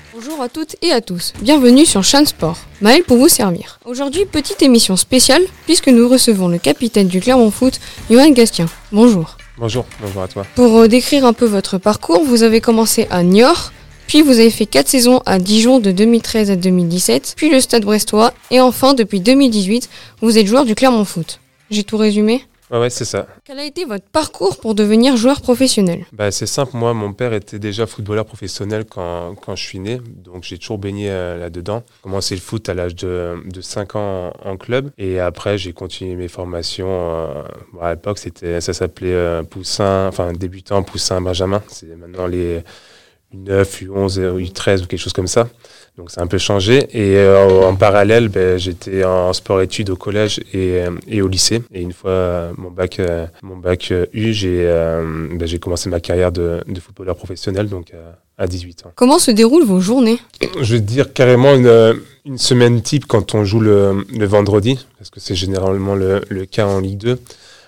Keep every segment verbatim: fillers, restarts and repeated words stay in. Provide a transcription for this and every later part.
Bonjour à toutes et à tous, bienvenue sur Chan Sport, Maël pour vous servir. Aujourd'hui, petite émission spéciale puisque nous recevons le capitaine du Clermont Foot, Johan Gastien. Bonjour. Bonjour, bonjour à toi. Pour euh, décrire un peu votre parcours, vous avez commencé à Niort, puis vous avez fait quatre saisons à Dijon de deux mille treize à deux mille dix-sept, puis le Stade Brestois, et enfin depuis deux mille dix-huit, vous êtes joueur du Clermont Foot. J'ai tout résumé ? Ouais, ouais, c'est ça. Quel a été votre parcours pour devenir joueur professionnel ? Bah, c'est simple, moi, mon père était déjà footballeur professionnel quand, quand je suis né, donc j'ai toujours baigné euh, là-dedans. J'ai commencé le foot à l'âge de, de cinq ans en, en club, et après j'ai continué mes formations. Euh, bon, à l'époque, c'était, ça s'appelait euh, Poussin, enfin débutant, Poussin, Benjamin. C'est maintenant les U neuf, U onze, U treize ou quelque chose comme ça. Donc ça a un peu changé et euh, en parallèle ben, j'étais en sport-études au collège et, et au lycée et une fois euh, mon bac euh, mon bac euh, eu j'ai euh, ben, j'ai commencé ma carrière de, de footballeur professionnel donc euh, à dix-huit ans. Comment se déroulent vos journées ? Je vais te dire carrément une, une semaine type quand on joue le, le vendredi parce que c'est généralement le, le cas en Ligue deux.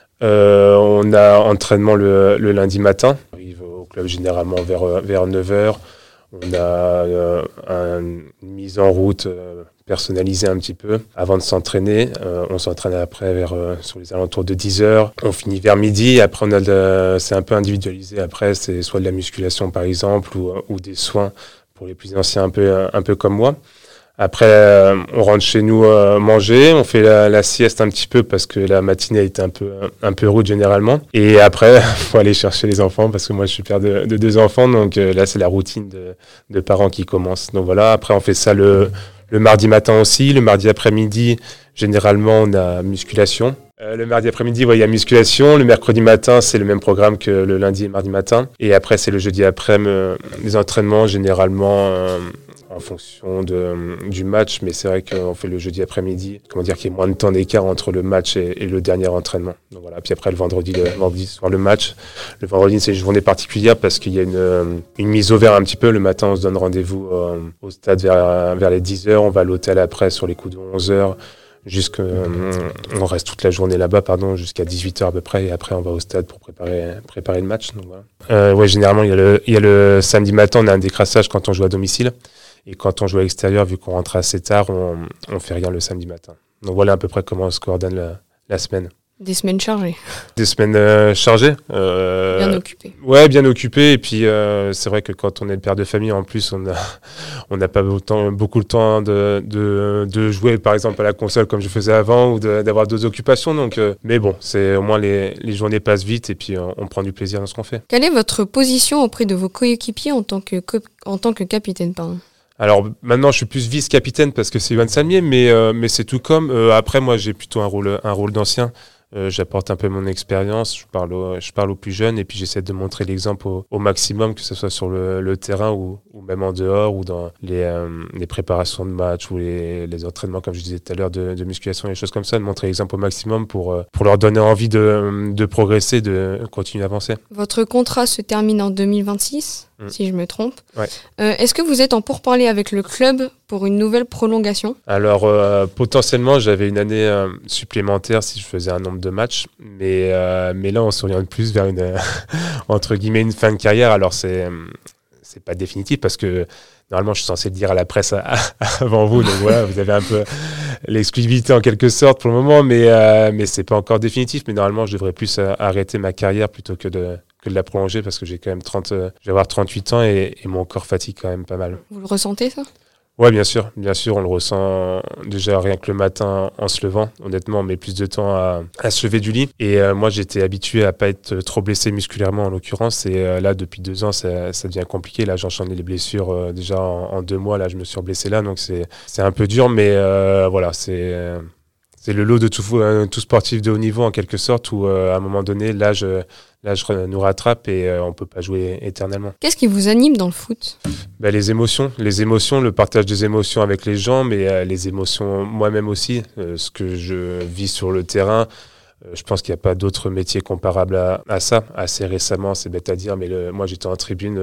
Euh, on a entraînement le, le lundi matin. On arrive au club généralement vers, vers neuf heures. On a euh, un, une mise en route euh, personnalisée un petit peu avant de s'entraîner. Euh, on s'entraîne après vers, euh, sur les alentours de dix heures. On finit vers midi. Après, on a de, c'est un peu individualisé. Après, c'est soit de la musculation par exemple ou, ou des soins pour les plus anciens un peu, un peu comme moi. Après, euh, on rentre chez nous euh, manger, on fait la, la sieste un petit peu parce que la matinée était un peu, un peu rude généralement. Et après, il faut aller chercher les enfants parce que moi, je suis père de, de deux enfants. Donc euh, là, c'est la routine de, de parents qui commence. Donc voilà, après, on fait ça le, le mardi matin aussi. Le mardi après-midi, généralement, on a musculation. Euh, le mardi après-midi, ouais, il y a musculation. Le mercredi matin, c'est le même programme que le lundi et mardi matin. Et après, c'est le jeudi après-midi, euh, les entraînements, généralement... Euh, en fonction de, du match, mais c'est vrai qu'on fait le jeudi après-midi, comment dire qu'il y ait moins de temps d'écart entre le match et, et le dernier entraînement. Donc voilà. Puis après le vendredi, le vendredi soir le match. Le vendredi c'est une journée particulière parce qu'il y a une, une mise au vert un petit peu. Le matin on se donne rendez-vous euh, au stade vers, vers les dix heures, on va à l'hôtel après sur les coups de onze heures. Jusqu'à, on reste toute la journée là-bas, pardon, jusqu'à dix-huit heures à peu près, et après on va au stade pour préparer, préparer le match. Donc voilà. Euh, ouais, généralement il y a le, il y a le samedi matin, on a un décrassage quand on joue à domicile. Et quand on joue à l'extérieur, vu qu'on rentre assez tard, on ne fait rien le samedi matin. Donc voilà à peu près comment on se coordonne la, la semaine. Des semaines chargées. Des semaines euh, chargées. Euh, bien occupées. Ouais, bien occupées. Et puis euh, c'est vrai que quand on est le père de famille, en plus, on n'a on n'a pas autant, beaucoup le temps de, de, de jouer, par exemple, à la console comme je faisais avant ou de, d'avoir d'autres occupations. Donc, euh, mais bon, c'est, au moins les, les journées passent vite et puis on, on prend du plaisir dans ce qu'on fait. Quelle est votre position auprès de vos coéquipiers en tant que, en tant que capitaine, pardon ? Alors maintenant je suis plus vice-capitaine parce que c'est Yohan Salmier, mais, euh, mais c'est tout comme. Euh, après moi j'ai plutôt un rôle, un rôle d'ancien. Euh, j'apporte un peu mon expérience, je parle, au, je parle aux plus jeunes et puis j'essaie de montrer l'exemple au, au maximum, que ce soit sur le, le terrain ou, ou même en dehors ou dans les, euh, les préparations de match ou les, les entraînements, comme je disais tout à l'heure, de, de musculation et des choses comme ça, de montrer l'exemple au maximum pour, euh, pour leur donner envie de, de progresser, de continuer à avancer. Votre contrat se termine en deux mille vingt-six, mmh. si je me trompe. Ouais. Euh, est-ce que vous êtes en pourparlers avec le club pour une nouvelle prolongation ? Alors euh, potentiellement j'avais une année euh, supplémentaire si je faisais un nombre de matchs, mais, euh, mais là on s'oriente plus vers une euh, entre guillemets une fin de carrière. Alors c'est c'est pas définitif parce que normalement je suis censé le dire à la presse à, à, avant vous, donc voilà, vous avez un peu l'exclusivité en quelque sorte pour le moment, mais euh, mais c'est pas encore définitif. Mais normalement je devrais plus euh, arrêter ma carrière plutôt que de que de la prolonger parce que j'ai quand même trente, euh, je vais avoir trente-huit ans et, et mon corps fatigue quand même pas mal. Vous le ressentez ça ? Ouais, bien sûr, bien sûr, on le ressent déjà rien que le matin en se levant. Honnêtement, on met plus de temps à, à se lever du lit. Et euh, moi, j'étais habitué à pas être trop blessé musculairement en l'occurrence. Et euh, là, depuis deux ans, ça, ça devient compliqué. Là, j'enchaîne les blessures euh, déjà en, en deux mois. Là, je me suis blessé là, donc c'est c'est un peu dur, mais euh, voilà, c'est euh, c'est le lot de tout, euh, tout sportif de haut niveau en quelque sorte où euh, à un moment donné, l'âge l'âge nous rattrape et euh, on ne peut pas jouer éternellement. Qu'est-ce qui vous anime dans le foot ? Ben, les émotions, les émotions, le partage des émotions avec les gens, mais euh, les émotions moi-même aussi, euh, ce que je vis sur le terrain. Euh, je pense qu'il n'y a pas d'autre métier comparable à, à ça. Assez récemment, c'est bête à dire, mais le, moi j'étais en tribune euh,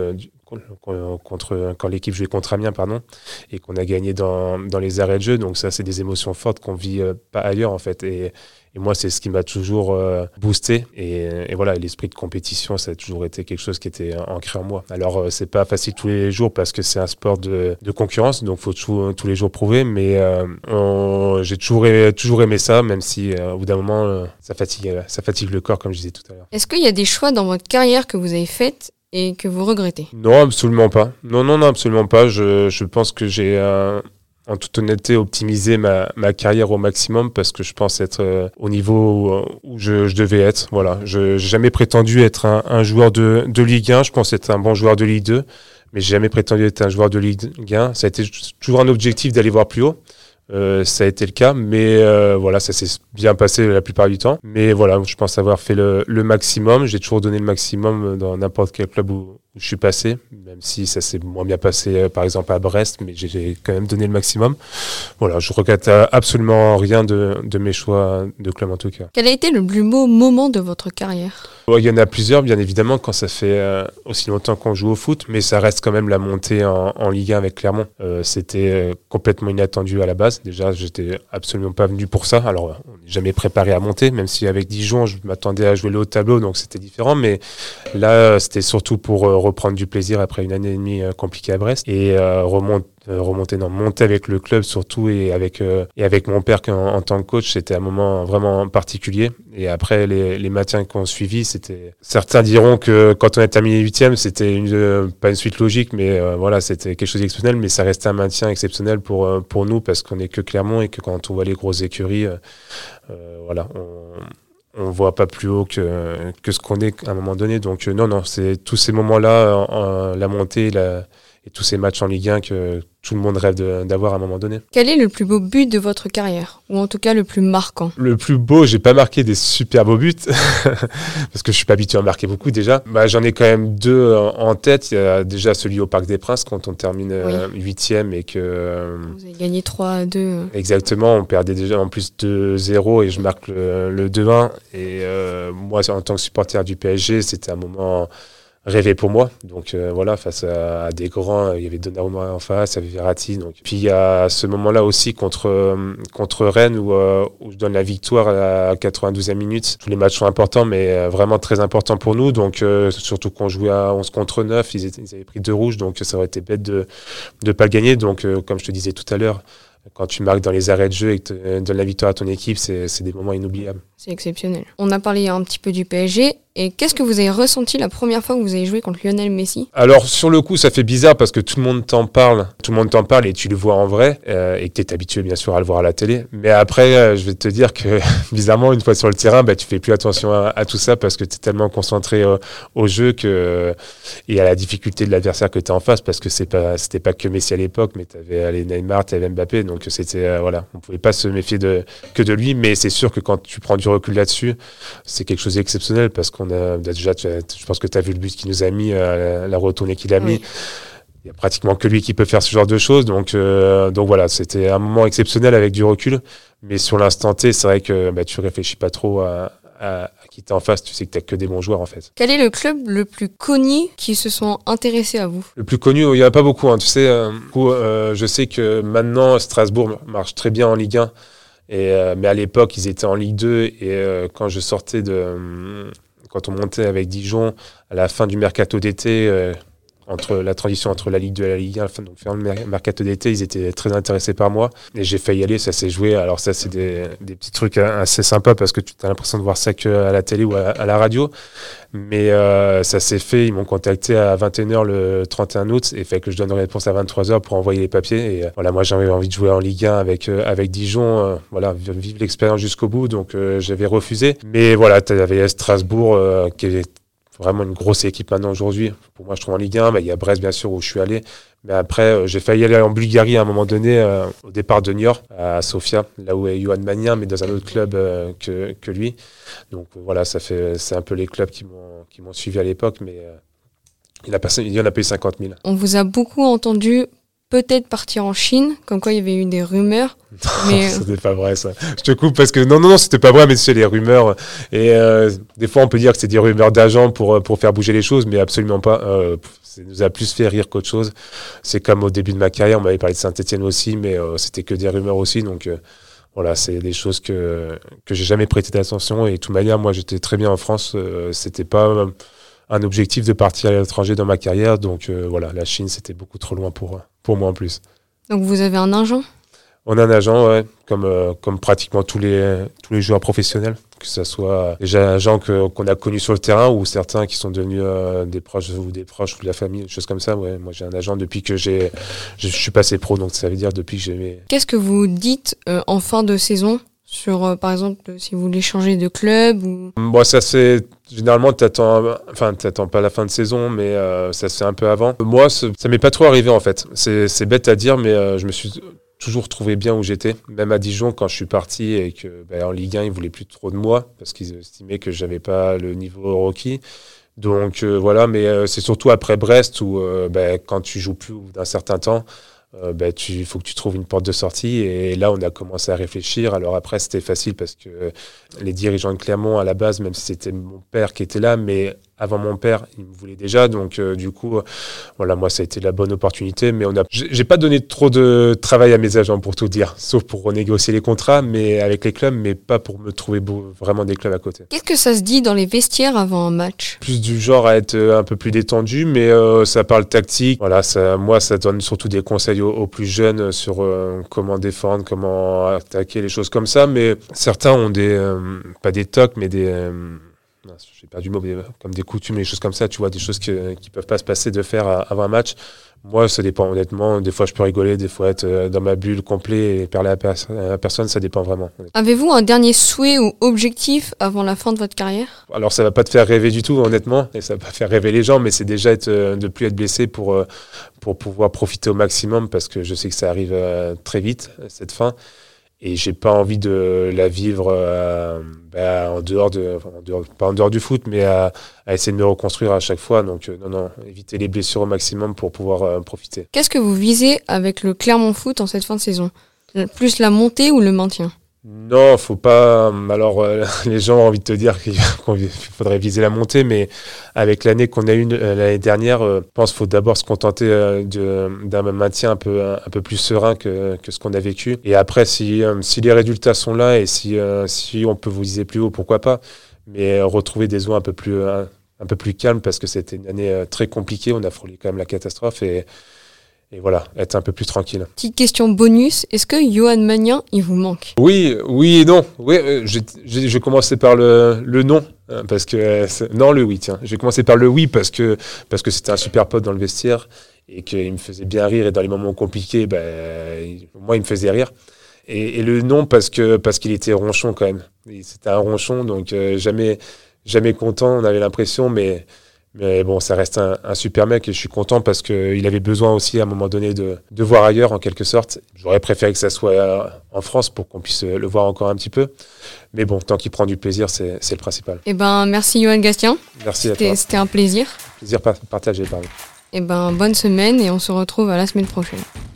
contre, quand l'équipe jouait contre Amiens, pardon, et qu'on a gagné dans, dans les arrêts de jeu. Donc ça, c'est des émotions fortes qu'on vit euh, pas ailleurs, en fait. Et, et moi, c'est ce qui m'a toujours euh, boosté. Et, et voilà, l'esprit de compétition, ça a toujours été quelque chose qui était ancré en moi. Alors, euh, c'est pas facile tous les jours parce que c'est un sport de, de concurrence, donc faut tout, tous les jours prouver. Mais euh, on, j'ai toujours aimé, toujours aimé ça, même si euh, au bout d'un moment, euh, ça fatigue, ça fatigue le corps, comme je disais tout à l'heure. Est-ce qu'il y a des choix dans votre carrière que vous avez faites et que vous regrettez? Non, absolument pas. Non, non, non, absolument pas. Je, je pense que j'ai, euh, en toute honnêteté, optimisé ma, ma carrière au maximum parce que je pense être euh, au niveau où, où je, je devais être. Voilà. Je n'ai jamais prétendu être un, un joueur de, de Ligue un. Je pense être un bon joueur de Ligue deux, mais j'ai jamais prétendu être un joueur de Ligue un. Ça a été toujours un objectif d'aller voir plus haut. Euh, ça a été le cas, mais euh, voilà, ça s'est bien passé la plupart du temps. Mais voilà, je pense avoir fait le, le maximum. J'ai toujours donné le maximum dans n'importe quel club où, où je suis passé, même si ça s'est moins bien passé, euh, par exemple à Brest, mais j'ai, j'ai quand même donné le maximum. Voilà, je regrette absolument rien de, de mes choix de club en tout cas. Quel a été le plus beau moment de votre carrière? Il y en a plusieurs, bien évidemment, quand ça fait euh, aussi longtemps qu'on joue au foot, mais ça reste quand même la montée en, en Ligue un avec Clermont. Euh, c'était euh, complètement inattendu à la base. Déjà, j'étais absolument pas venu pour ça. Alors, on n'est jamais préparé à monter, même si avec Dijon, je m'attendais à jouer le haut de tableau, donc c'était différent. Mais là, c'était surtout pour euh, reprendre du plaisir après une année et demie euh, compliquée à Brest et euh, remonter. Euh, remonter, non, monter avec le club surtout et avec, euh, et avec mon père en, en tant que coach, c'était un moment vraiment particulier. Et après, les, les matins qu'on suivi, c'était... Certains diront que quand on est terminé huitième, c'était une, euh, pas une suite logique, mais euh, voilà, c'était quelque chose d'exceptionnel, mais ça restait un maintien exceptionnel pour, euh, pour nous parce qu'on n'est que Clermont et que quand on voit les grosses écuries, euh, euh, voilà, on... on voit pas plus haut que, que ce qu'on est à un moment donné. Donc euh, non, non, c'est tous ces moments-là, euh, la montée la, et tous ces matchs en Ligue un que tout le monde rêve de, d'avoir à un moment donné. Quel est le plus beau but de votre carrière? Ou en tout cas le plus marquant? Le plus beau, j'ai pas marqué des super beaux buts, parce que je suis pas habitué à marquer beaucoup déjà. Bah, j'en ai quand même deux en tête. Il y a déjà celui au Parc des Princes, quand on termine huitième oui. euh, et que... Euh, Vous avez gagné trois à deux. Exactement, on perdait déjà en plus deux zéro et je marque le, le deux un. Et euh, moi, en tant que supporter du P S G, c'était un moment... rêvé pour moi, donc euh, voilà, face à, à des grands, il y avait Donnarumma en face, il y avait Verratti, donc. Puis il y a ce moment-là aussi contre, euh, contre Rennes où, euh, où je donne la victoire à la quatre-vingt-douzième minute. Tous les matchs sont importants, mais euh, vraiment très importants pour nous, donc euh, surtout qu'on jouait à onze contre neuf, ils, étaient, ils avaient pris deux rouges, donc ça aurait été bête de ne pas le gagner, donc euh, comme je te disais tout à l'heure, quand tu marques dans les arrêts de jeu et que tu donnes la victoire à ton équipe, c'est, c'est des moments inoubliables. C'est exceptionnel. On a parlé un petit peu du P S G. Et qu'est-ce que vous avez ressenti la première fois que vous avez joué contre Lionel Messi? Alors, sur le coup, ça fait bizarre parce que tout le monde t'en parle. Tout le monde t'en parle et tu le vois en vrai. Euh, et que tu es habitué, bien sûr, à le voir à la télé. Mais après, euh, je vais te dire que, bizarrement, une fois sur le terrain, bah, tu fais plus attention à, à tout ça parce que tu es tellement concentré euh, au jeu que, euh, et à la difficulté de l'adversaire que tu es en face parce que c'est pas, c'était pas que Messi à l'époque, mais tu avais les Neymar, tu avais Mbappé. Donc, c'était, euh, voilà, on pouvait pas se méfier de, que de lui. Mais c'est sûr que quand tu prends du recul là-dessus, c'est quelque chose d'exceptionnel parce qu'on a déjà, tu as, je pense que tu as vu le but qu'il nous a mis, euh, la, la retournée qu'il a oui. mis. Il n'y a pratiquement que lui qui peut faire ce genre de choses. Donc, euh, donc voilà, c'était un moment exceptionnel avec du recul. Mais sur l'instant T, c'est vrai que bah, tu réfléchis pas trop à, à, à qui t'es en face. Tu sais que tu n'as que des bons joueurs en fait. Quel est le club le plus connu qui se sont intéressés à vous? Le plus connu, il n'y en a pas beaucoup. Hein, tu sais, euh, euh, je sais que maintenant, Strasbourg marche très bien en Ligue un. Et, euh, mais à l'époque, ils étaient en Ligue deux. Et euh, quand je sortais de... Euh, quand on montait avec Dijon, à la fin du mercato d'été, euh, entre la transition entre la Ligue deux et la Ligue un, donc fin du mercato d'été, ils étaient très intéressés par moi. Et j'ai failli y aller, ça s'est joué. Alors ça, c'est des, des petits trucs assez sympas parce que tu as l'impression de voir ça qu'à la télé ou à, à la radio. Mais euh, ça s'est fait, ils m'ont contacté à vingt et une heures le trente et un août et fait que je donne une réponse à vingt-trois heures pour envoyer les papiers. Et euh, voilà, moi j'avais envie de jouer en Ligue un avec, euh, avec Dijon, euh, voilà, vivre l'expérience jusqu'au bout, donc euh, j'avais refusé. Mais voilà, tu avais Strasbourg euh, qui est vraiment une grosse équipe maintenant aujourd'hui. Pour moi, je trouve en Ligue un, mais il y a Brest bien sûr où je suis allé. Mais après, euh, j'ai failli aller en Bulgarie à un moment donné, euh, au départ de Niort, à Sofia, là où est Yohan Magnin, mais dans un autre club euh, que, que lui. Donc euh, voilà, ça fait, c'est un peu les clubs qui m'ont, qui m'ont suivi à l'époque, mais euh, il, a passé, il y en a payé cinquante mille. On vous a beaucoup entendu peut-être partir en Chine, comme quoi il y avait eu des rumeurs. Mais euh... c'était pas vrai ça. Je te coupe parce que non, non, non, c'était pas vrai, mais c'est les rumeurs. Et euh, des fois, on peut dire que c'est des rumeurs d'agents pour, pour faire bouger les choses, mais absolument pas. Euh, ça nous a plus fait rire qu'autre chose. C'est comme au début de ma carrière, on m'avait parlé de Saint-Etienne aussi, mais euh, c'était que des rumeurs aussi. Donc euh, voilà, c'est des choses que, que j'ai jamais prêté d'attention. Et de toute manière, moi, j'étais très bien en France. Euh, c'était pas un objectif de partir à l'étranger dans ma carrière. Donc euh, voilà, la Chine, c'était beaucoup trop loin pour, pour moi en plus. Donc vous avez un agent ? On a un agent, ouais, comme, euh, comme pratiquement tous les, tous les joueurs professionnels, que ce soit déjà un agent que, qu'on a connu sur le terrain ou certains qui sont devenus euh, des proches ou des proches ou de la famille, des choses comme ça. Ouais. Moi, j'ai un agent depuis que j'ai, je suis passé pro, donc ça veut dire depuis que j'ai... Mes... Qu'est-ce que vous dites euh, en fin de saison sur, euh, par exemple, si vous voulez changer de club ou... Bon, ça c'est... Généralement, t'attends, enfin, t'attends pas la fin de saison, mais euh, ça se fait un peu avant. Moi, ça m'est pas trop arrivé, en fait. C'est, c'est bête à dire, mais euh, je me suis... toujours trouvé bien où j'étais, même à Dijon quand je suis parti et que ben, en Ligue un ils voulaient plus trop de moi parce qu'ils estimaient que j'avais pas le niveau requis. Donc euh, voilà, mais euh, c'est surtout après Brest où euh, ben, quand tu joues plus d'un certain temps, il euh, ben, faut que tu trouves une porte de sortie et là on a commencé à réfléchir. Alors après c'était facile parce que les dirigeants de Clermont à la base, même si c'était mon père qui était là, mais avant mon père, il me voulait déjà, donc euh, du coup, euh, voilà, moi ça a été la bonne opportunité, mais on a, j'ai, j'ai pas donné trop de travail à mes agents pour tout dire, sauf pour renégocier les contrats, mais avec les clubs, mais pas pour me trouver beau, vraiment des clubs à côté. Qu'est-ce que ça se dit dans les vestiaires avant un match ? Plus du genre à être un peu plus détendu, mais euh, ça parle tactique. Voilà, ça, moi ça donne surtout des conseils aux, aux plus jeunes sur euh, comment défendre, comment attaquer, les choses comme ça, mais certains ont des, euh, pas des tocs, mais des euh, j'ai perdu le mot, mais comme des coutumes, des choses comme ça, tu vois, des choses qui ne peuvent pas se passer de faire avant un match. Moi, ça dépend honnêtement. Des fois, je peux rigoler, des fois être dans ma bulle complet et parler à, pers- à personne, ça dépend vraiment. Avez-vous un dernier souhait ou objectif avant la fin de votre carrière ? Alors, ça ne va pas te faire rêver du tout, honnêtement, et ça ne va pas faire rêver les gens, mais c'est déjà être, de ne plus être blessé pour, pour pouvoir profiter au maximum, parce que je sais que ça arrive très vite, cette fin. Et j'ai pas envie de la vivre euh, bah, en dehors de, enfin, en dehors, pas en dehors du foot, mais à, à essayer de me reconstruire à chaque fois. Donc euh, non, non, éviter les blessures au maximum pour pouvoir euh, profiter. Qu'est-ce que vous visez avec le Clermont Foot en cette fin de saison ? Plus la montée ou le maintien ? Non, faut pas. Alors, euh, les gens ont envie de te dire qu'il faudrait viser la montée, mais avec l'année qu'on a eue euh, l'année dernière, euh, je pense qu'il faut d'abord se contenter euh, de, d'un maintien un peu, un, un peu plus serein que, que ce qu'on a vécu. Et après, si, euh, si les résultats sont là et si, euh, si on peut vous viser plus haut, pourquoi pas. Mais euh, retrouver des zones un peu plus, un, un peu plus calmes parce que c'était une année euh, très compliquée. On a frôlé quand même la catastrophe et. Et voilà, être un peu plus tranquille. Petite question bonus, est-ce que Johan Magnin, il vous manque ? Oui, oui et non. Oui, euh, j'ai, j'ai, je vais commencer par le, le non. Euh, parce que, euh, non, le oui, tiens. Je vais commencer par le oui parce que, parce que c'était un super pote dans le vestiaire et qu'il me faisait bien rire. Et dans les moments compliqués, ben, il, moi, il me faisait rire. Et, et le non parce, que, parce qu'il était ronchon quand même. Et c'était un ronchon, donc euh, jamais, jamais content, on avait l'impression, mais... Mais bon, ça reste un, un super mec et je suis content parce qu'il avait besoin aussi à un moment donné de, de voir ailleurs en quelque sorte. J'aurais préféré que ça soit en France pour qu'on puisse le voir encore un petit peu. Mais bon, tant qu'il prend du plaisir, c'est, c'est le principal. Eh ben, merci Johan Gastien. Merci c'était, à toi. C'était un plaisir. Plaisir partagé, pardon. Eh ben, bonne semaine et on se retrouve à la semaine prochaine.